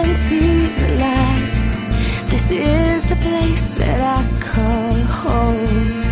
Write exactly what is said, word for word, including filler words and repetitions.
and see the lights. This is the place that I call home.